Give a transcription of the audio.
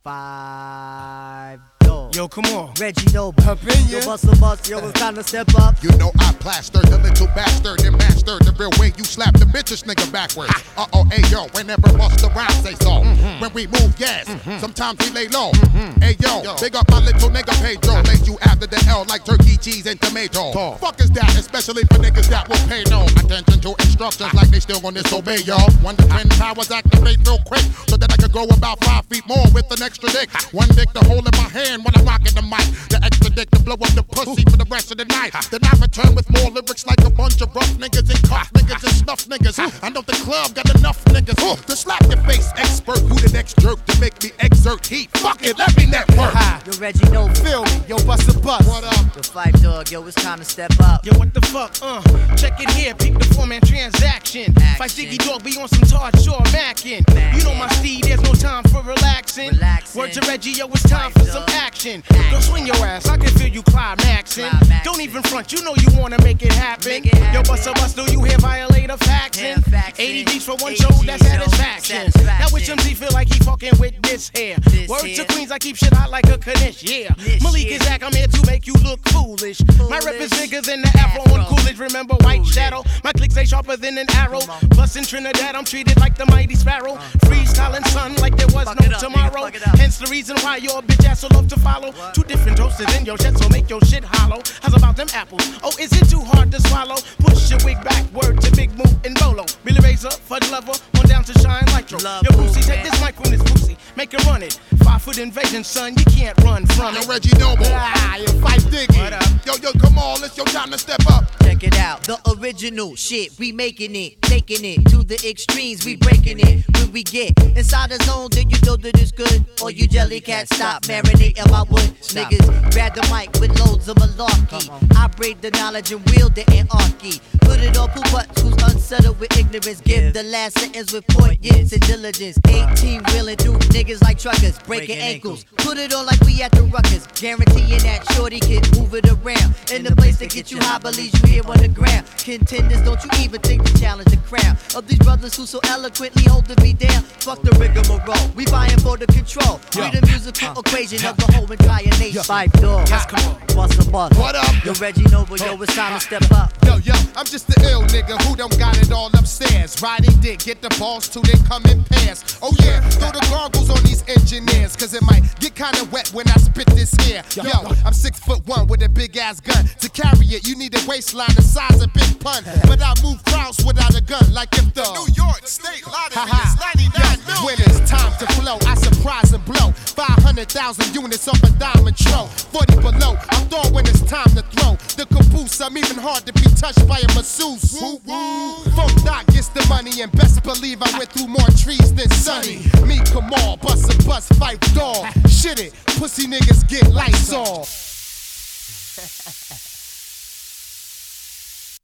5 Dog. Yo, come on. Reggie Noble. Up in ya. Yo, bust a bus. Yo, it's time to step up. You know I plastered the little bastard and mastered the real way you slap the bitches nigga backwards. Ayo, whenever bust around say so. When we move, yes. Sometimes we lay low. Ayo, big up my little nigga Pedro. Lay you after the L like turkey, cheese, and tomato. Fuck is that? Especially for niggas that will pay no attention to instructions like they still gonna disobey, y'all. 1 to 10 powers activate real quick so that I can go about 5 feet more with an extra dick. One dick to hold in my hand when I'm rocking the mic. The extra dick to blow up the pussy for the rest of the night. Then I return with more lyrics like a bunch of rough niggas and cuff niggas and snuff niggas. I know the club got enough niggas to slap your face. Expert, who the next jerk to make me exert heat? Fuck it, let me network. Yo, Reggie Noble. Feel me. Yo, bust a bus. What up? The 5 Dog. Yo, it's time to step up. Yo, what the fuck? Check it here. Peep the 4-man transaction. Fight Ziggy Dog, be on some Tard Shore mackin'. You know my steed, there's no time for relaxing. Word to Reggie, yo, it's time for some action. Go swing your ass, I can feel you climaxing. Don't even front, you know you wanna make it happen. Yo, bust a bus, do you hear violator faxing? 80 G's for one show, that's satisfaction. Now which MC feel like he fucking with this hair? Word to Queens, I keep shit hot like a Kanish, yeah. Malik is Zach, I'm here to make you look foolish. My rep is bigger than the Afro on Coolidge. Remember White Shadow? My clicks ain't sharper than an arrow. Plus in Trinidad, I'm treated like the mighty sparrow. Freestyling sun like there was no tomorrow. Hence the reason why your bitch ass will love to follow. 2 different toasters in your chest, so make your shit hollow. How's about them apples? Oh, is it too hard to swallow? Push your wig back, word to Big Move and Bolo. Billy Razor, Fud Lover, on down to Shine Nitro. Yo, Brucey, take this mic from this pussy, make it run it. 5-foot invasion, son, you can't run from it. Yo, Reggie Noble. You fight Diggy. Yo, come on, it's your time to step up. Check it out, the original shit, we making it, taking it to the extremes, we breaking it. When we get inside the zone, then you know that it's good. Or you jelly cat, stop marinating my wood. Niggas grab the mic with loads of malarkey. I braid the knowledge and wield the anarchy. Put it on butts who's unsettled with ignorance. Give the last sentence with poignance and diligence. 18 wheeling through niggas like truckers, breaking ankles. Put it on like we at the ruckus, guaranteeing that shorty can move it around. In the place to get you high, believe you here on the ground. Contenders, don't you even think to challenge the crown of these brothers who so eloquently holding me down. Fuck the rigmarole, we vying for the control. We the musical equation of the whole entire nation. 5 Dog, bust a bus. What up? Yo, Reggie Noble, yo, it's time to step up. Yo, I'm just the ill nigga who don't got it all upstairs. Riding dick, get the balls till they come in pairs. Oh yeah, throw the goggles on these engineers, cause it might get kinda wet when I spit this here. Yo, I'm 6'1" with a big ass gun. To carry it, you need a waistline the size of Big Pun. But I move crowds without a gun, like if the New York State Lottery is 99 million. When it's time to flow, I surprise and blow 500,000 units off a diamond tro. 40 below, I'm throwing when it's time to throw the caboose. I'm even hard to be touched by a masseuse. Funk Doc gets the money, and best believe I went through more trees than Sunny. Me, Kamal, bust a bus, fight dog. Shit it, pussy niggas get lights off.